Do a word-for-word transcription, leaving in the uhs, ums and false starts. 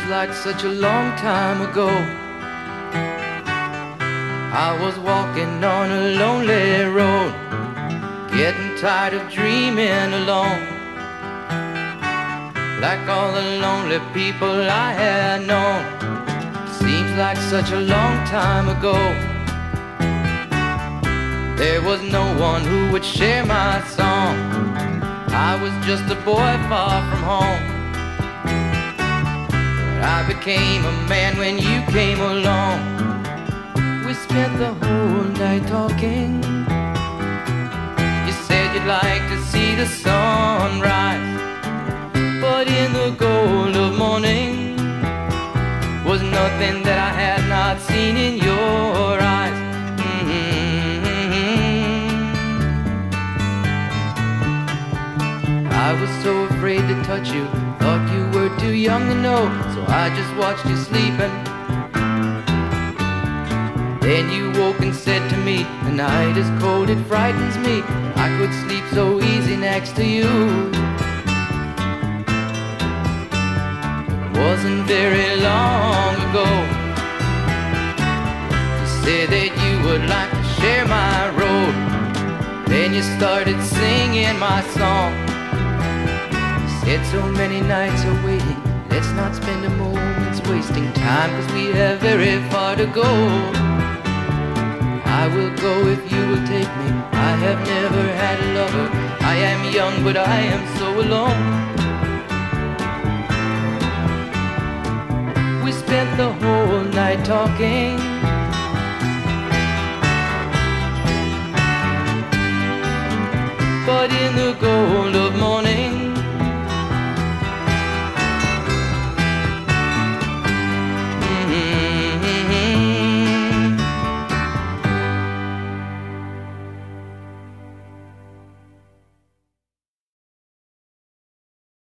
like such a long time ago. I was walking on a lonely road, getting tired of dreaming alone, like all the lonely people I had known. Seems like such a long time ago. There was no one who would share my song. I was just a boy far from home, but I became a man when you came along. We spent the whole night talking. You said you'd like to see the sun rise, but in the gold of morning was nothing that I had not seen in your eyes. I was so afraid to touch you, thought you were too young to know, so I just watched you sleeping. Then you woke and said to me, the night is cold, it frightens me. I could sleep so easy next to you. It wasn't very long ago you said that you would like to share my road. Then you started singing my song. Said so many nights are waiting, let's not spend a moment wasting time, cause we have very far to go. I will go if you will take me. I have never had a lover. I am young but I am so alone. We spent the whole night talking, but in the gold